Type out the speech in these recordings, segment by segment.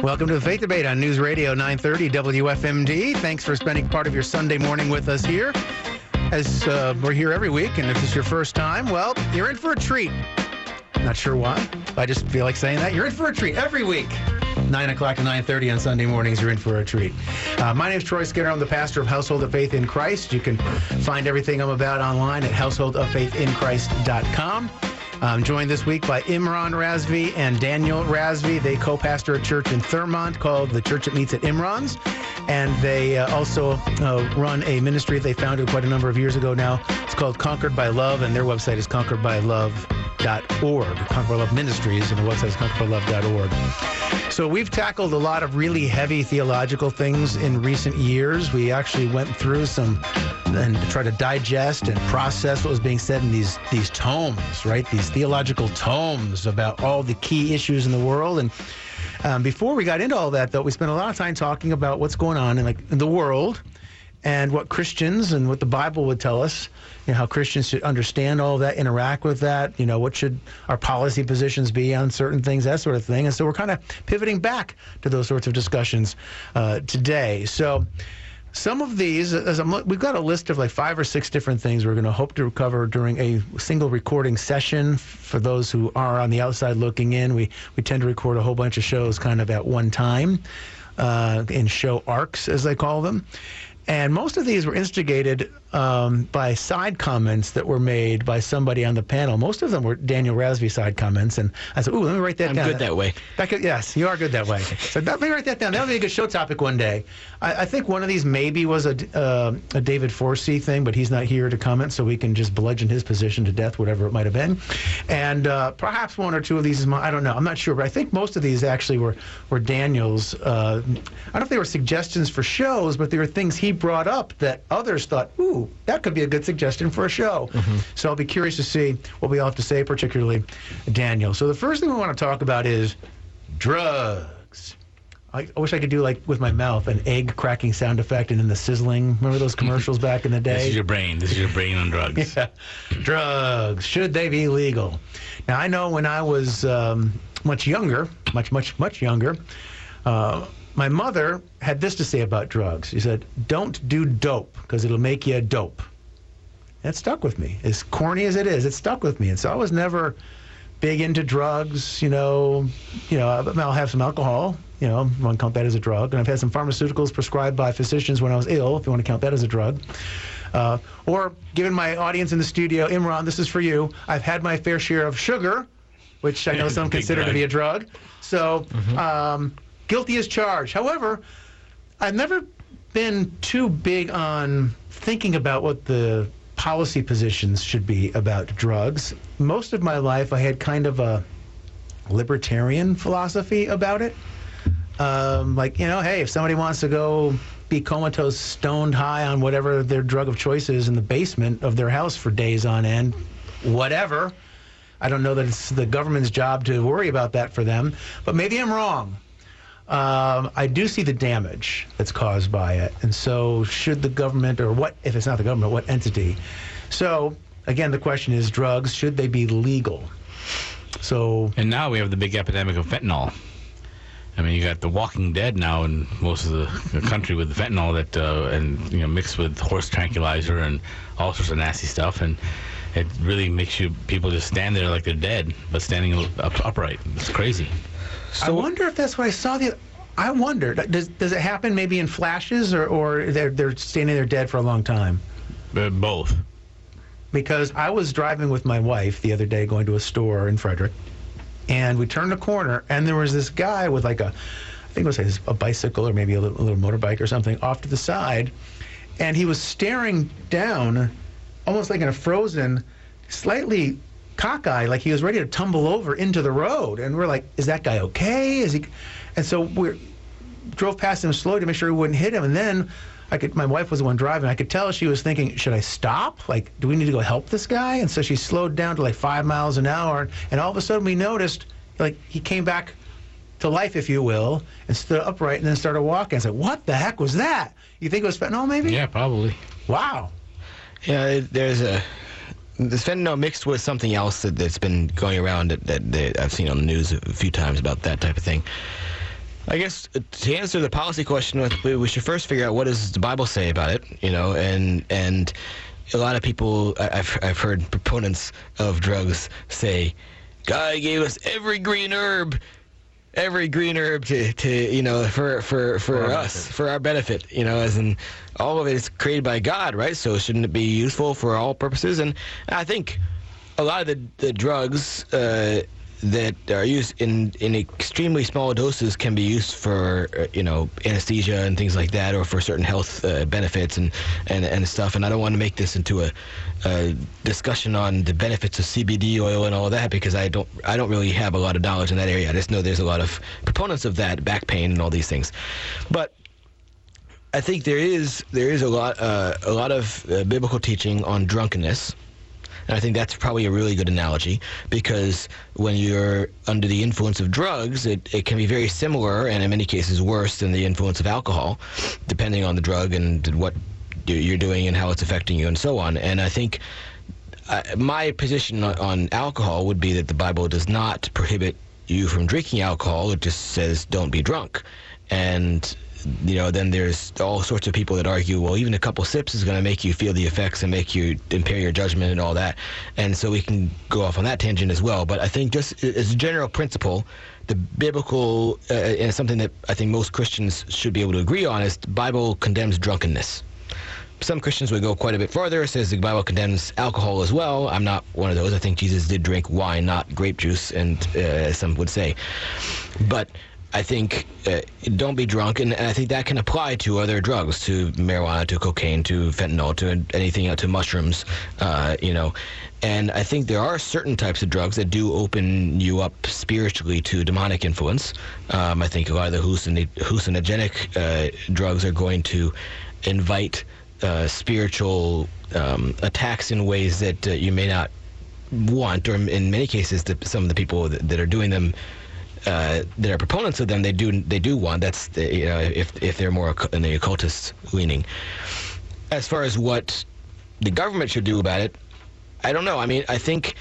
Welcome to the Faith Debate on News Radio 930 WFMD. Thanks for spending part of your Sunday morning with us here. As we're here every week, and if this is your first time, well, you're in for a treat. Not sure why. I just feel like saying that. You're in for a treat every week. 9 o'clock to 9:30 on Sunday mornings, you're in for a treat. My name is Troy Skinner. I'm the pastor of Household of Faith in Christ. You can find everything I'm about online at householdoffaithinchrist.com. I'm joined this week by Imran Razvi and Daniel Razvi. They co-pastor a church in Thurmont called the Church That Meets at Imran's. And they also run a ministry they founded quite a number of years ago now. It's called Conquered by Love, and their website is conqueredbylove.org. Conquered by Love Ministries, and the website is conqueredbylove.org. So we've tackled a lot of really heavy theological things in recent years. We actually went through some and tried to digest and process what was being said in these tomes, right? These theological tomes about all the key issues in the world. And before we got into all that, though, we spent a lot of time talking about what's going on in the world and what Christians and what the Bible would tell us, how Christians should understand all that, interact with that, what should our policy positions be on certain things, that sort of thing. And so we're kind of pivoting back to those sorts of discussions today. So some of these, we've got a list of like 5 or 6 different things we're going to hope to cover during a single recording session. For those who are on the outside looking in, we tend to record a whole bunch of shows kind of at one time in show arcs, as they call them. And most of these were instigated by side comments that were made by somebody on the panel. Most of them were Daniel Razvi side comments. And I said, let me write that down. I'm good that way. Yes, you are good that way. So let me write that down. That would be a good show topic one day. I think one of these maybe was a David Forsey thing, but he's not here to comment, so we can just bludgeon his position to death, whatever it might have been. And perhaps 1 or 2 of these is I don't know. I'm not sure. But I think most of these actually were Daniel's. I don't know if they were suggestions for shows, but they were things he brought up that others thought, ooh, that could be a good suggestion for a show. Mm-hmm. So I'll be curious to see what we all have to say, particularly Daniel. So the first thing we want to talk about is drugs. I wish I could do, like, with my mouth, an egg cracking sound effect and then the sizzling. Remember those commercials back in the day? This is your brain. This is your brain on drugs. Yeah. Drugs. Should they be legal? Now, I know when I was much younger, much younger, my mother had this to say about drugs. She said, don't do dope because it'll make you a dope. That stuck with me. As corny as it is, it stuck with me. And so I was never big into drugs, I'll have some alcohol, you want to count that as a drug. And I've had some pharmaceuticals prescribed by physicians when I was ill, if you want to count that as a drug. Or, given my audience in the studio, Imran, this is for you. I've had my fair share of sugar, which I know some consider to be a drug. So, guilty as charged. However, I've never been too big on thinking about what the policy positions should be about drugs. Most of my life, I had kind of a libertarian philosophy about it. Hey, if somebody wants to go be comatose, stoned high on whatever their drug of choice is in the basement of their house for days on end, whatever. I don't know that it's the government's job to worry about that for them, but maybe I'm wrong. I do see the damage that's caused by it. And so should the government, or what, if it's not the government, what entity? So, again, the question is drugs, should they be legal? And now we have the big epidemic of fentanyl. I mean, you got The Walking Dead now in most of the country with the fentanyl that, mixed with horse tranquilizer and all sorts of nasty stuff. And it really makes people just stand there like they're dead, but standing upright. It's crazy. So, I wonder if that's what I saw. I wonder, does it happen maybe in flashes, or they're standing there dead for a long time? Both. Because I was driving with my wife the other day going to a store in Frederick, and we turned a corner, and there was this guy with I think it was a bicycle or maybe a little motorbike or something off to the side, and he was staring down almost like in a frozen, slightly cockeyed, like he was ready to tumble over into the road. And we're like, is that guy okay? Is he? And so we drove past him slowly to make sure we wouldn't hit him. And then my wife was the one driving. I could tell she was thinking, should I stop? Like, do we need to go help this guy? And so she slowed down to like 5 miles an hour. And all of a sudden we noticed, like, he came back to life, if you will, and stood upright and then started walking. I said, what the heck was that? You think it was fentanyl, maybe? Yeah, probably. Wow. Yeah, there's this fentanyl mixed with something else that's been going around that I've seen on the news a few times about that type of thing. I guess to answer the policy question, we should first figure out what does the Bible say about it, and a lot of people, I've heard proponents of drugs say, God gave us every green herb to for us, for our benefit, as in all of it is created by God, right? So shouldn't it be useful for all purposes? And I think a lot of the drugs that are used in extremely small doses can be used for anesthesia and things like that, or for certain health benefits and stuff. And I don't want to make this into a discussion on the benefits of CBD oil and all of that, because I don't really have a lot of knowledge in that area. I just know there's a lot of proponents of that, back pain and all these things. But I think there is a lot of biblical teaching on drunkenness. And I think that's probably a really good analogy, because when you're under the influence of drugs, it can be very similar, and in many cases worse than the influence of alcohol, depending on the drug and what you're doing and how it's affecting you and so on. And I think my position on alcohol would be that the Bible does not prohibit you from drinking alcohol. It just says don't be drunk. And then there's all sorts of people that argue, well, even a couple sips is going to make you feel the effects and make you impair your judgment and all that. And so we can go off on that tangent as well. But I think just as a general principle, the biblical, and something that I think most Christians should be able to agree on, is the Bible condemns drunkenness. Some Christians would go quite a bit farther, says the Bible condemns alcohol as well. I'm not one of those. I think Jesus did drink wine, not grape juice, and as some would say. But I think don't be drunk, and I think that can apply to other drugs, to marijuana, to cocaine, to fentanyl, to anything, to mushrooms, And I think there are certain types of drugs that do open you up spiritually to demonic influence. I think a lot of the hallucinogenic drugs are going to invite spiritual attacks in ways that you may not want, or in many cases, some of the people that are doing them, that are proponents of them, they do want. That's if they're more in the occultist leaning. As far as what the government should do about it, I don't know. I mean, I think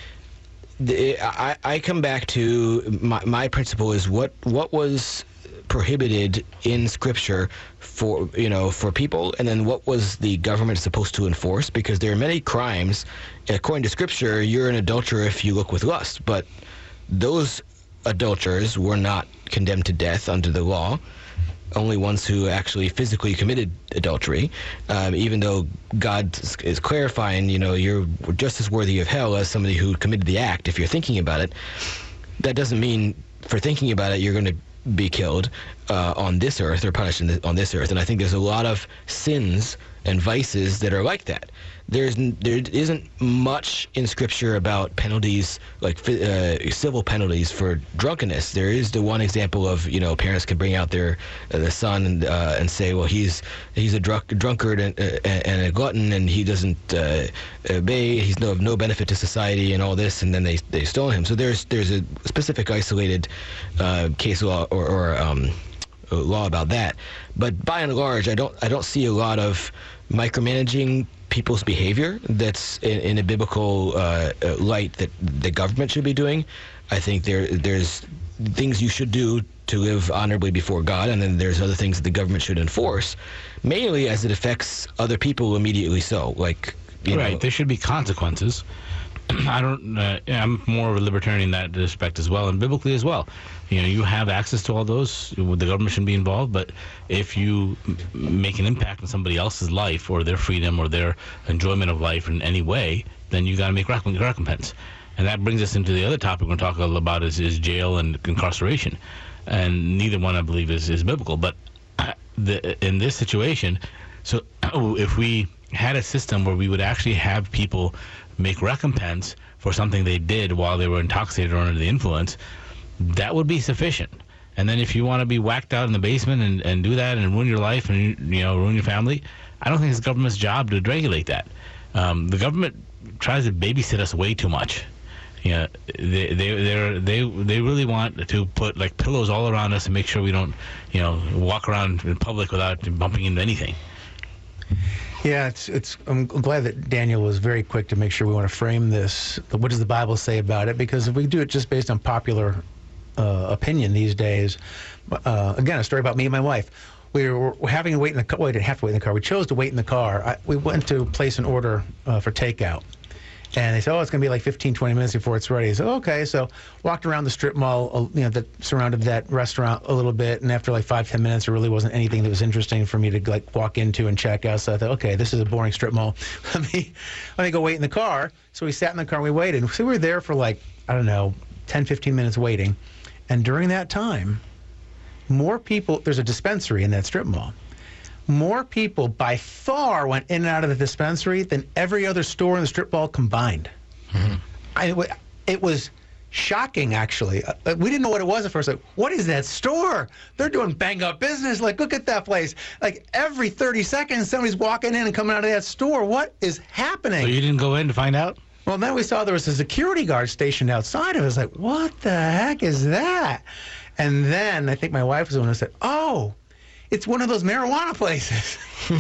I come back to my principle is what was prohibited in Scripture for people, and then what was the government supposed to enforce? Because there are many crimes, according to Scripture, you're an adulterer if you look with lust, but those adulterers were not condemned to death under the law. Only ones who actually physically committed adultery, even though God is clarifying, you're just as worthy of hell as somebody who committed the act. If you're thinking about it, that doesn't mean for thinking about it you're going to be killed on this earth or punished on this earth. And I think there's a lot of sins and vices that are like that. There isn't much in Scripture about penalties, like civil penalties for drunkenness. There is the one example of parents can bring out their son and say, well, he's a drunkard and a glutton, and he doesn't obey. He's of no benefit to society and all this, and then they stone him. So there's a specific isolated case law or law about that. But by and large, I don't see a lot of micromanaging people's behavior that's in a biblical light that the government should be doing. I think there's things you should do to live honorably before God, and then there's other things that the government should enforce, mainly as it affects other people immediately. So, like, right, there should be consequences. I'm more of a libertarian in that respect as well, and biblically as well. You have access to all those. The government shouldn't be involved, but if you make an impact on somebody else's life or their freedom or their enjoyment of life in any way, then you got to make recompense. And that brings us into the other topic we're going to talk a little about is jail and incarceration. And neither one, I believe, is biblical. But in this situation, so if we had a system where we would actually have people make recompense for something they did while they were intoxicated or under the influence, that would be sufficient. And then if you want to be whacked out in the basement and do that and ruin your life and ruin your family, I don't think it's the government's job to regulate that. The government tries to babysit us way too much. They really want to put like pillows all around us and make sure we don't walk around in public without bumping into anything. Yeah, I'm glad that Daniel was very quick to make sure we want to frame this. What does the Bible say about it? Because if we do it just based on popular opinion these days. Again, a story about me and my wife. We were having to wait in the car. Well, we didn't have to wait in the car. We chose to wait in the car. We went to place an order for takeout. And they said, oh, it's going to be like 15, 20 minutes before it's ready. So, okay. So walked around the strip mall, that surrounded that restaurant a little bit. And after like 5-10 minutes, there really wasn't anything that was interesting for me to like walk into and check out. So I thought, okay, this is a boring strip mall. let me go wait in the car. So we sat in the car and we waited. So we were there for like, I don't know, 10, 15 minutes waiting. And during that time, more people, there's a dispensary in that strip mall. More people by far went in and out of the dispensary than every other store in the strip mall combined. Mm-hmm. It was shocking, actually. We didn't know what it was at first. Like, what is that store? They're doing bang-up business. Like, look at that place. Like, every 30 seconds, somebody's walking in and coming out of that store. What is happening? So you didn't go in to find out? Well, then we saw there was a security guard stationed outside of us. Like, what the heck is that? And then I think my wife was the one who said, oh, it's one of those marijuana places.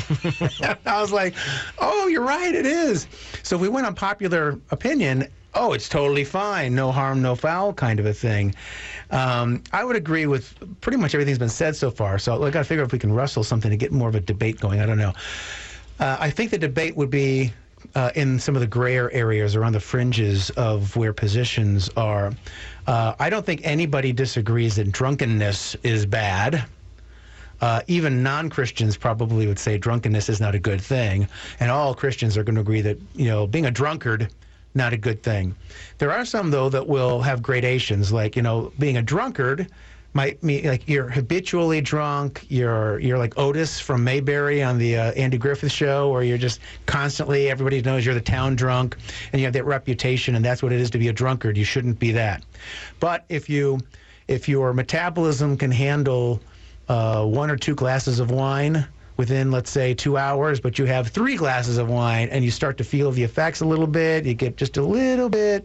I was like, oh, you're right, it is. So we went on popular opinion. Oh, it's totally fine. No harm, no foul kind of a thing. I would agree with pretty much everything that's been said so far. So I've got to figure out if we can rustle something to get more of a debate going. I don't know. I think the debate would be in some of the grayer areas or on the fringes of where positions are. I don't think anybody disagrees that drunkenness is bad. Even non-Christians probably would say drunkenness is not a good thing, and all Christians are going to agree that being a drunkard, not a good thing. There are some though that will have gradations, like being a drunkard might mean like you're habitually drunk, you're like Otis from Mayberry on the Andy Griffith Show, or you're just constantly, everybody knows you're the town drunk, and you have that reputation, and that's what it is to be a drunkard. You shouldn't be that. But if your metabolism can handle 1 or 2 glasses of wine within, let's say, 2 hours, but you have 3 glasses of wine and you start to feel the effects a little bit, you get just a little bit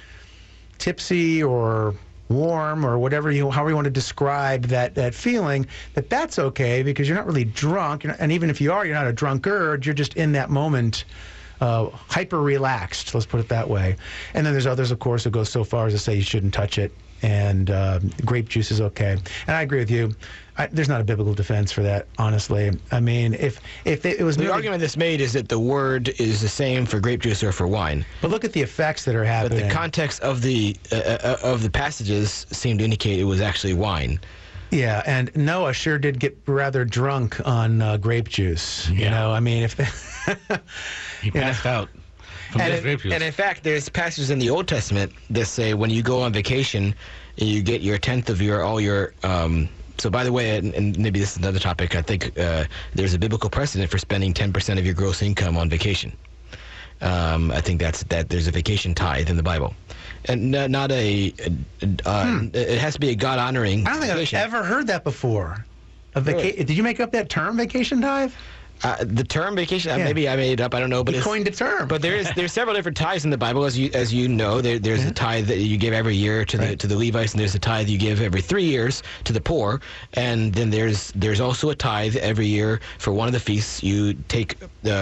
tipsy or warm or whatever however you want to describe that feeling, that's okay because you're not really drunk, and even if you are, you're not a drunkard, you're just in that moment hyper relaxed, let's put it that way. And then there's others, of course, who go so far as to say you shouldn't touch it, and grape juice is okay. And I agree with you. There's not a biblical defense for that, honestly. I mean, if it was the argument that's made is that the word is the same for grape juice or for wine. But look at the effects that are happening. But the context of the passages seem to indicate it was actually wine. Yeah, and Noah sure did get rather drunk on grape juice. Yeah. I mean, if he passed out. And in fact, there's passages in the Old Testament that say when you go on vacation, you get your tenth of all your. So by the way, and maybe this is another topic, I think there's a biblical precedent for spending 10% of your gross income on vacation. I think that there's a vacation tithe in the Bible, and not it has to be a God honoring. I don't think I've ever heard that before. Really? Did you make up that term, vacation tithe? The term vacation, maybe I made it up. I don't know, but you coined a term. But there's several different tithes in the Bible, as you know. There's a tithe that you give every year to the Levites, and there's a tithe you give every 3 years to the poor, and then there's also a tithe every year for one of the feasts. You take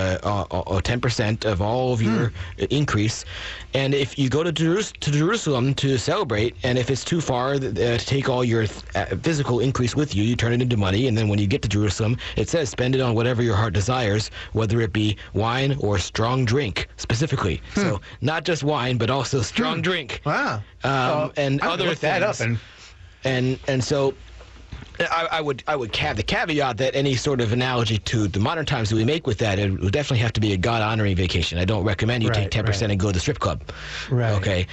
10% of all of your increase, and if you go to Jerusalem to celebrate, and if it's too far to take all your physical increase with you, you turn it into money, and then when you get to Jerusalem, it says spend it on whatever your heart desires, whether it be wine or strong drink specifically. So not just wine, but also strong drink. Wow. And other things. That up and so I would have the caveat that any sort of analogy to the modern times that we make with that, it would definitely have to be a God honoring vacation. I don't recommend you take 10% and go to the strip club. Right. Okay.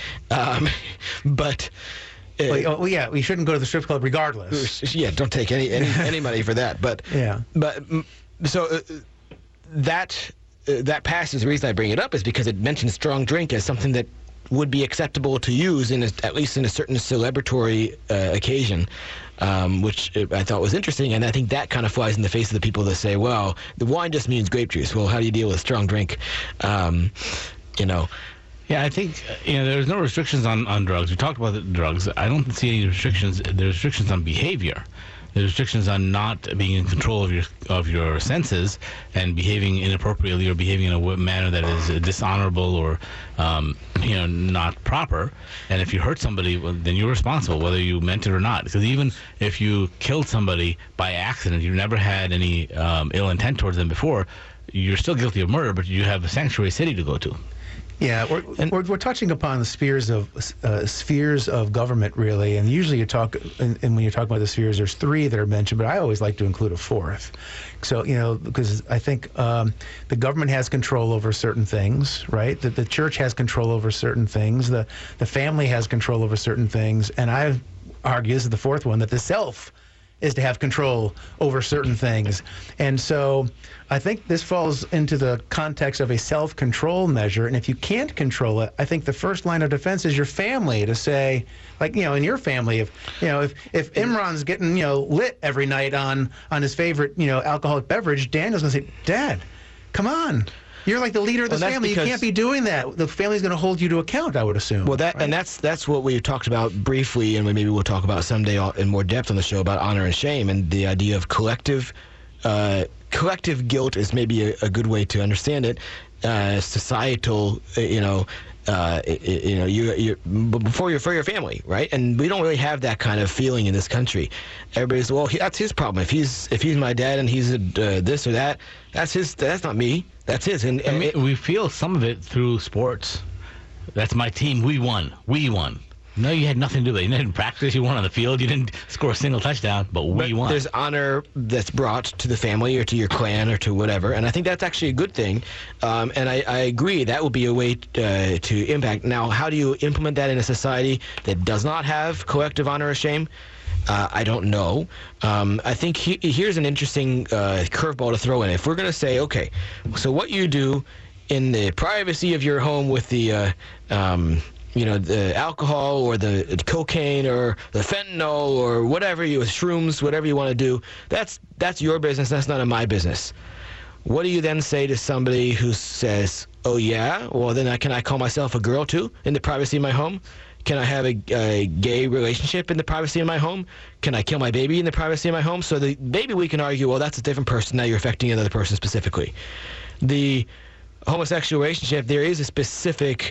But. Yeah, we shouldn't go to the strip club regardless. Yeah, don't take any money for that. But yeah. So that passage, the reason I bring it up is because it mentions strong drink as something that would be acceptable to use at least in a certain celebratory occasion, which I thought was interesting. And I think that kind of flies in the face of the people that say, well, the wine just means grape juice. Well, how do you deal with strong drink? Yeah, I think there's no restrictions on drugs. We talked about the drugs. I don't see any restrictions. There's restrictions on behavior. There's restrictions on not being in control of your senses and behaving inappropriately or behaving in a manner that is dishonorable or not proper. And if you hurt somebody, well, then you're responsible, whether you meant it or not. Because even if you killed somebody by accident, you never had any ill intent towards them before, you're still guilty of murder, but you have a sanctuary city to go to. Yeah, we're touching upon the spheres of government, really, and usually you talk, and when you talk about the spheres, there's three that are mentioned, but I always like to include a fourth. So, because I think the government has control over certain things, right? The church has control over certain things. The family has control over certain things, and I argue, this is the fourth one, that the self is to have control over certain things. And so I think this falls into the context of a self-control measure. And if you can't control it, I think the first line of defense is your family to say, like, in your family, if Imran's getting, lit every night on his favorite, alcoholic beverage, Daniel's going to say, Dad, come on. You're like the leader of the family. You can't be doing that. The family's going to hold you to account, I would assume. Well, and that's what we talked about briefly, and maybe we'll talk about someday in more depth on the show about honor and shame, and the idea of collective guilt is maybe a good way to understand it. Societal, for your family, right? And we don't really have that kind of feeling in this country. Everybody's, well, that's his problem. If he's my dad and he's this or that, that's not me. That's his. And we feel some of it through sports. That's my team. We won. No, you had nothing to do with it. You didn't practice. You weren't on the field. You didn't score a single touchdown, but we won. There's honor that's brought to the family or to your clan or to whatever, and I think that's actually a good thing. And I agree that would be a way to impact. Now, how do you implement that in a society that does not have collective honor or shame? I don't know. I think here's an interesting curveball to throw in. If we're going to say, okay, so what you do in the privacy of your home with the the alcohol or the cocaine or the fentanyl or whatever shrooms, whatever you want to do, that's your business. That's none of my business. What do you then say to somebody who says, oh, yeah, well, then can I call myself a girl, too, in the privacy of my home? Can I have a gay relationship in the privacy of my home? Can I kill my baby in the privacy of my home? So maybe we can argue, well, that's a different person. Now you're affecting another person specifically. The homosexual relationship, there is a specific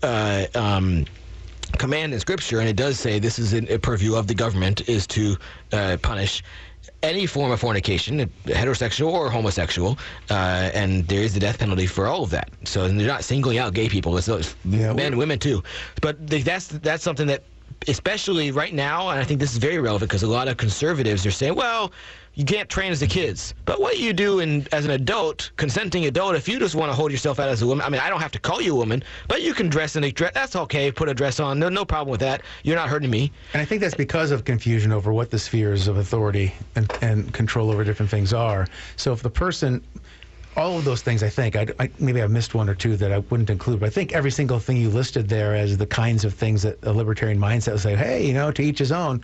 command in Scripture, and it does say this is a purview of the government, is to punish any form of fornication, heterosexual or homosexual, and there is the death penalty for all of that. So they're not singling out gay people. It's men and women too. But that's something that, especially right now, and I think this is very relevant because a lot of conservatives are saying, well, you can't train as the kids. But what you do as an adult, consenting adult, if you just want to hold yourself out as a woman, I mean, I don't have to call you a woman, but you can dress in a dress. That's okay. Put a dress on. No problem with that. You're not hurting me. And I think that's because of confusion over what the spheres of authority and control over different things are. So if the person, all of those things, I think, maybe I missed one or two that I wouldn't include, but I think every single thing you listed there as the kinds of things that a libertarian mindset would say, hey, to each his own.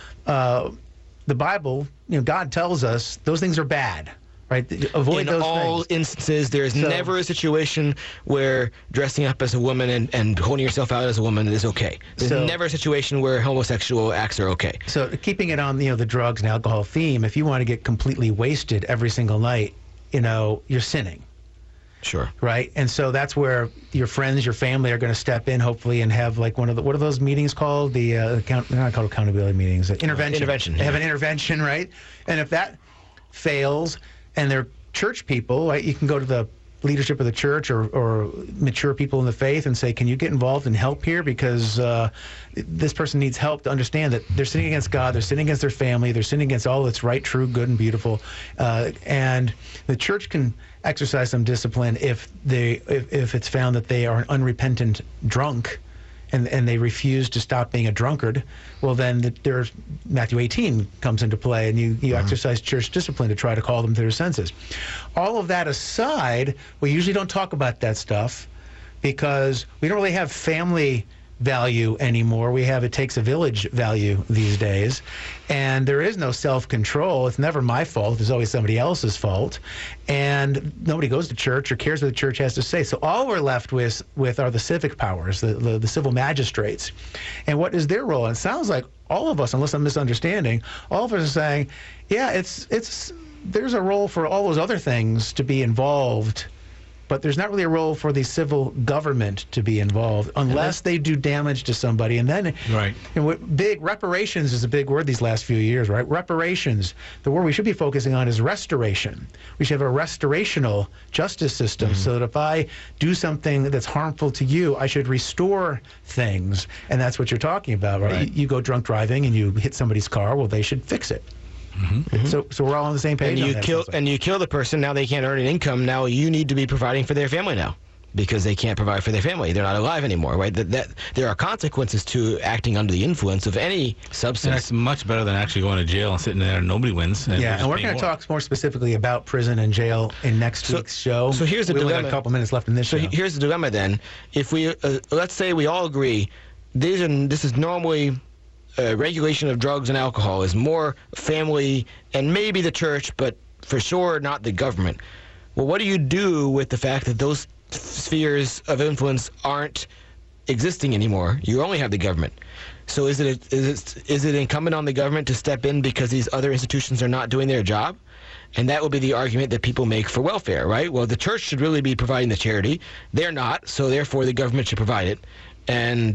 The Bible, God tells us those things are bad, right? Avoid those things. In all instances, there is never a situation where dressing up as a woman and holding yourself out as a woman is okay. There's never a situation where homosexual acts are okay. So keeping it on, the drugs and alcohol theme, if you want to get completely wasted every single night, you're sinning. Sure. Right? And so that's where your friends, your family are going to step in, hopefully, and have like what are those meetings called? They're not called accountability meetings. Intervention. They have an intervention, right? And if that fails and they're church people, right, you can go to the leadership of the church or mature people in the faith and say, can you get involved and help here? Because this person needs help to understand that they're sinning against God, they're sinning against their family, they're sinning against all that's right, true, good, and beautiful. And the church can exercise some discipline if it's found that they are an unrepentant drunk and they refuse to stop being a drunkard. Well, then there's Matthew 18 comes into play, and you exercise church discipline to try to call them to their senses. All of that aside, we usually don't talk about that stuff because we don't really have family value anymore. We have it takes a village value these days. And there is no self-control. It's never my fault. It's always somebody else's fault. And nobody goes to church or cares what the church has to say. So all we're left with are the civic powers, the civil magistrates. And what is their role? And it sounds like all of us, unless I'm misunderstanding, all of us are saying, yeah, there's a role for all those other things to be involved, but there's not really a role for the civil government to be involved unless they do damage to somebody. And then, right. Big reparations is a big word these last few years, right? Reparations. The word we should be focusing on is restoration. We should have a restorational justice system so that if I do something that's harmful to you, I should restore things. And that's what you're talking about, right? You go drunk driving and you hit somebody's car, well, they should fix it. So we're all on the same page. And you kill the person. Now they can't earn an income. Now you need to be providing for their family now, because they can't provide for their family. They're not alive anymore, right? That there are consequences to acting under the influence of any substance. And that's much better than actually going to jail and sitting there and nobody wins. And we're going to talk more specifically about prison and jail in next week's show. So here's the dilemma. We only got a couple minutes left in this show. So here's the dilemma then. If we let's say we all agree, this is normally. Regulation of drugs and alcohol is more family and maybe the church, but for sure not the government. Well, what do you do with the fact that those spheres of influence aren't existing anymore? You only have the government. So is it incumbent on the government to step in because these other institutions are not doing their job? And that will be the argument that people make for welfare, right? Well, the church should really be providing the charity. They're not, so therefore the government should provide it. And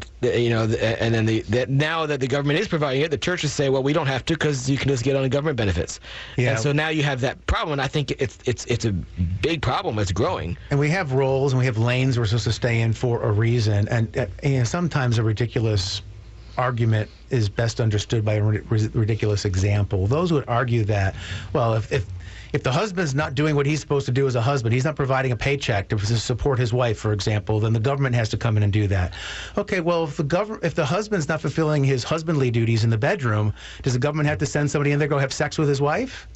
and then now that the government is providing it, the churches say, well, we don't have to because you can just get on the government benefits. Yeah. And so now you have that problem. And I think it's a big problem. It's growing. And we have roles and we have lanes we're supposed to stay in for a reason. And sometimes a ridiculous argument is best understood by a ridiculous example. Those would argue that, well, if the husband's not doing what he's supposed to do as a husband, he's not providing a paycheck to support his wife, for example, then the government has to come in and do that. Okay, well, if the husband's not fulfilling his husbandly duties in the bedroom, does the government have to send somebody in there to go have sex with his wife?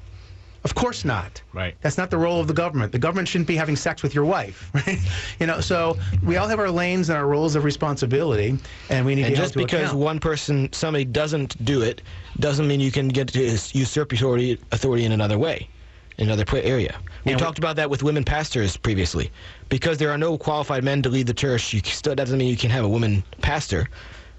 Of course not. Right. That's not the role of the government. The government shouldn't be having sex with your wife, right? So we all have our lanes and our roles of responsibility, and we need to just because one person, somebody doesn't do it, doesn't mean you can get to usurp your authority in another way, in another area. We talked about that with women pastors previously. Because there are no qualified men to lead the church, still doesn't mean you can have a woman pastor.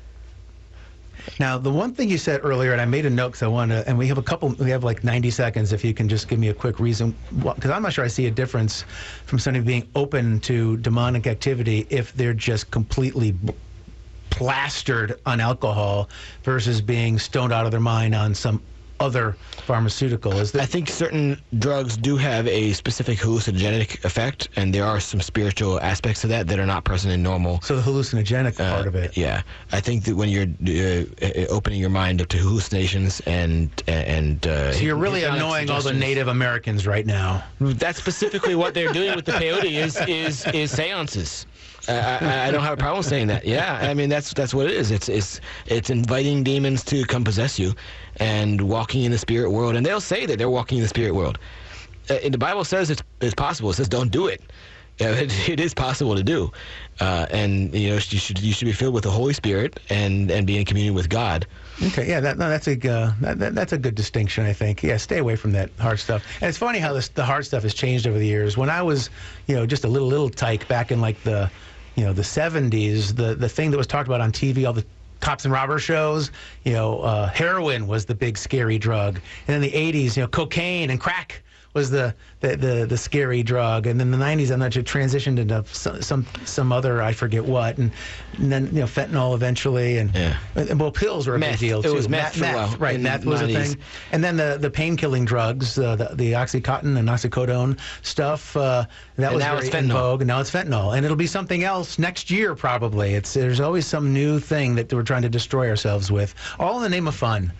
Now, the one thing you said earlier, and I made a note because I want to, and we have like 90 seconds if you can just give me a quick reason, because I'm not sure I see a difference from somebody being open to demonic activity if they're just completely plastered on alcohol versus being stoned out of their mind on some other pharmaceutical. I think certain drugs do have a specific hallucinogenic effect, and there are some spiritual aspects of that are not present in normal. So the hallucinogenic part of it. Yeah. I think that when you're opening your mind up to hallucinations and so you're really annoying all the Native Americans right now. That's specifically what they're doing with the peyote is seances. I don't have a problem saying that. Yeah, I mean that's what it is. It's inviting demons to come possess you, and walking in the spirit world. And they'll say that they're walking in the spirit world. The Bible says it's possible. It says don't do it. It is possible to do, and you should be filled with the Holy Spirit and be in communion with God. Okay, yeah, that's a good distinction, I think. Yeah, stay away from that hard stuff. And it's funny how the hard stuff has changed over the years. When I was, just a little tyke back in like the 70s, the thing that was talked about on TV, all the cops and robber shows, heroin was the big scary drug. And in the 80s, cocaine and crack was the scary drug, and then the 90s, I'm not sure, transitioned into some other, I forget what, and then fentanyl eventually, and pills were a big deal too. It was meth, right? Meth was 90s. A thing, and then the pain-killing drugs, the OxyContin and oxycodone stuff, that was very in vogue, and now it's fentanyl, and it'll be something else next year probably. There's always some new thing that we're trying to destroy ourselves with, all in the name of fun.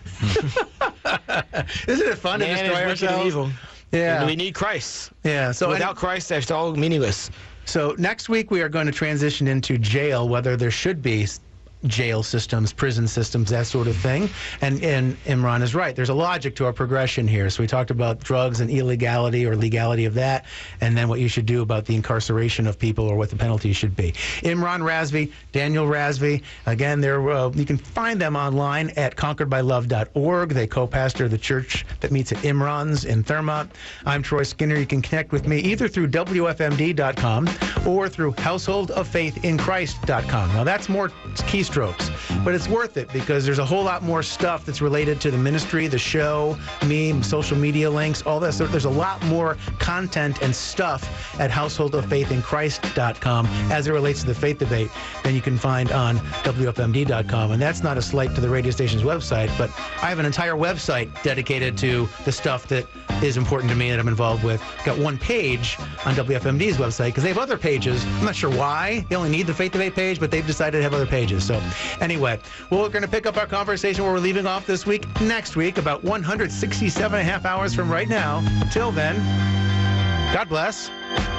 Isn't it fun to destroy ourselves? Evil. Yeah. We need Christ. Yeah. So without Christ, it's all meaningless. So next week we are going to transition into jail, whether there should be jail systems, prison systems, that sort of thing. And Imran is right. There's a logic to our progression here. So we talked about drugs and illegality or legality of that, and then what you should do about the incarceration of people or what the penalty should be. Imran Razvi, Daniel Razvi, again, you can find them online at conqueredbylove.org. They co-pastor the church that meets at Imran's in Thurmont. I'm Troy Skinner. You can connect with me either through WFMD.com or through householdoffaithinchrist.com. Now, that's more keystrokes, but it's worth it because there's a whole lot more stuff that's related to the ministry, the show, me, social media links, all this. There's a lot more content and stuff at householdoffaithinchrist.com as it relates to the faith debate than you can find on WFMD.com. And that's not a slight to the radio station's website, but I have an entire website dedicated to the stuff that is important to me that I'm involved with. Got one page on WFMD's website because they have other pages. I'm not sure why. They only need the faith debate page, but they've decided to have other pages. So anyway, we're going to pick up our conversation where we're leaving off this week next week, about 167 and a half hours from right now. Till then, God bless.